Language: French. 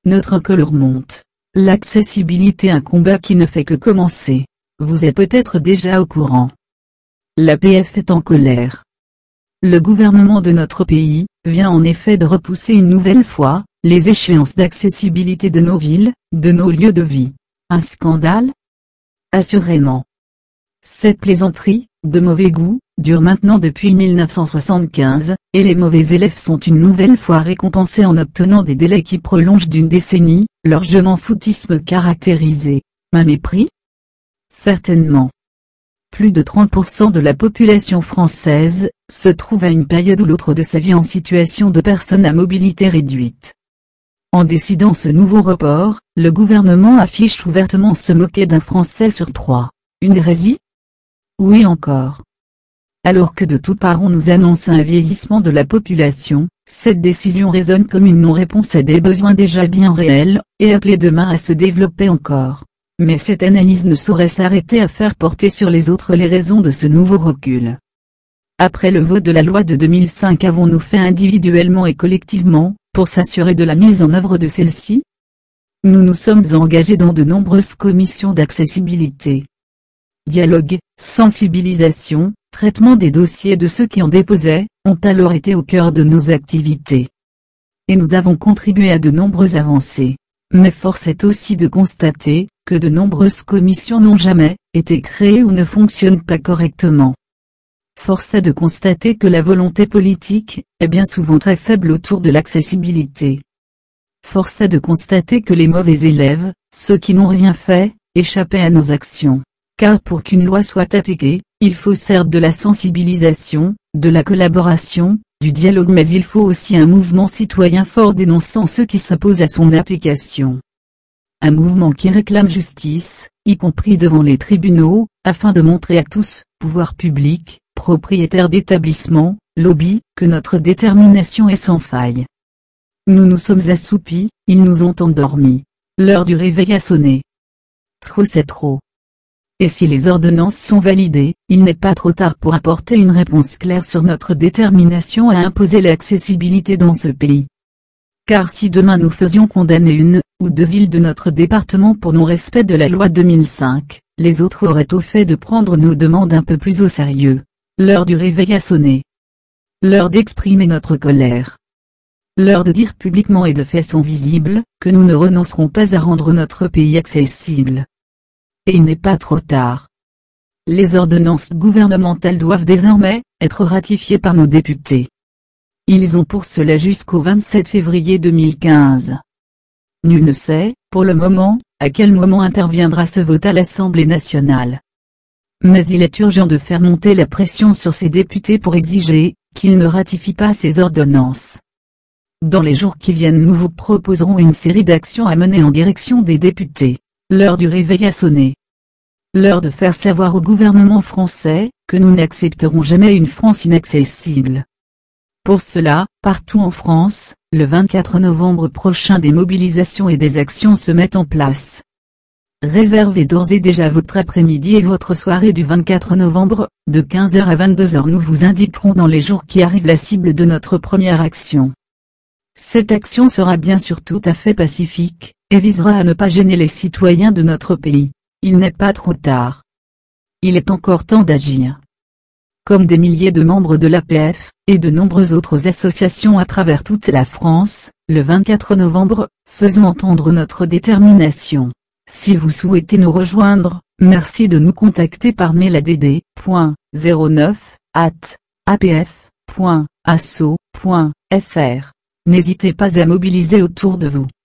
notre colère monte. L'accessibilité, un combat qui ne fait que commencer. Vous êtes peut-être déjà au courant. L'APF est en colère. Le gouvernement de notre pays vient en effet de repousser une nouvelle fois les échéances d'accessibilité de nos villes, de nos lieux de vie. Un scandale? Assurément. Cette plaisanterie, de mauvais goût, dure maintenant depuis 1975, et les mauvais élèves sont une nouvelle fois récompensés en obtenant des délais qui prolongent d'une décennie leur je m'en foutisme caractérisé. Un mépris? Certainement. Plus de 30% de la population française se trouve à une période ou l'autre de sa vie en situation de personne à mobilité réduite. En décidant ce nouveau report, le gouvernement affiche ouvertement se moquer d'un Français sur 3. Une hérésie? Oui encore. Alors que de toutes parts on nous annonce un vieillissement de la population, cette décision résonne comme une non-réponse à des besoins déjà bien réels, et appelés demain à se développer encore. Mais cette analyse ne saurait s'arrêter à faire porter sur les autres les raisons de ce nouveau recul. Après le vote de la loi de 2005, avons-nous fait individuellement et collectivement, pour s'assurer de la mise en œuvre de celle-ci? Nous nous sommes engagés dans de nombreuses commissions d'accessibilité. Dialogue, sensibilisation, traitement des dossiers de ceux qui en déposaient, ont alors été au cœur de nos activités. Et nous avons contribué à de nombreuses avancées. Mais force est aussi de constater que de nombreuses commissions n'ont jamais été créées ou ne fonctionnent pas correctement. Force est de constater que la volonté politique est bien souvent très faible autour de l'accessibilité. Force est de constater que les mauvais élèves, ceux qui n'ont rien fait, échappaient à nos actions. Car pour qu'une loi soit appliquée, il faut certes de la sensibilisation, de la collaboration, du dialogue, mais il faut aussi un mouvement citoyen fort dénonçant ceux qui s'opposent à son application. Un mouvement qui réclame justice, y compris devant les tribunaux, afin de montrer à tous, pouvoirs publics, propriétaires d'établissements, lobbies, que notre détermination est sans faille. Nous nous sommes assoupis, ils nous ont endormis. L'heure du réveil a sonné. Trop c'est trop. Et si les ordonnances sont validées, il n'est pas trop tard pour apporter une réponse claire sur notre détermination à imposer l'accessibilité dans ce pays. Car si demain nous faisions condamner une ou deux villes de notre département pour non-respect de la loi 2005, les autres auraient au fait de prendre nos demandes un peu plus au sérieux. L'heure du réveil a sonné. L'heure d'exprimer notre colère. L'heure de dire publiquement et de façon visible que nous ne renoncerons pas à rendre notre pays accessible. Et il n'est pas trop tard. Les ordonnances gouvernementales doivent désormais être ratifiées par nos députés. Ils ont pour cela jusqu'au 27 février 2015. Nul ne sait, pour le moment, à quel moment interviendra ce vote à l'Assemblée nationale. Mais il est urgent de faire monter la pression sur ces députés pour exiger qu'ils ne ratifient pas ces ordonnances. Dans les jours qui viennent, nous vous proposerons une série d'actions à mener en direction des députés. L'heure du réveil a sonné. L'heure de faire savoir au gouvernement français que nous n'accepterons jamais une France inaccessible. Pour cela, partout en France, le 24 novembre prochain, des mobilisations et des actions se mettent en place. Réservez d'ores et déjà votre après-midi et votre soirée du 24 novembre, de 15h à 22h. Nous vous indiquerons dans les jours qui arrivent la cible de notre première action. Cette action sera bien sûr tout à fait pacifique, et visera à ne pas gêner les citoyens de notre pays. Il n'est pas trop tard. Il est encore temps d'agir. Comme des milliers de membres de l'APF, et de nombreuses autres associations à travers toute la France, le 24 novembre, faisons entendre notre détermination. Si vous souhaitez nous rejoindre, merci de nous contacter par mail à dd.09@apf.asso.fr. N'hésitez pas à mobiliser autour de vous.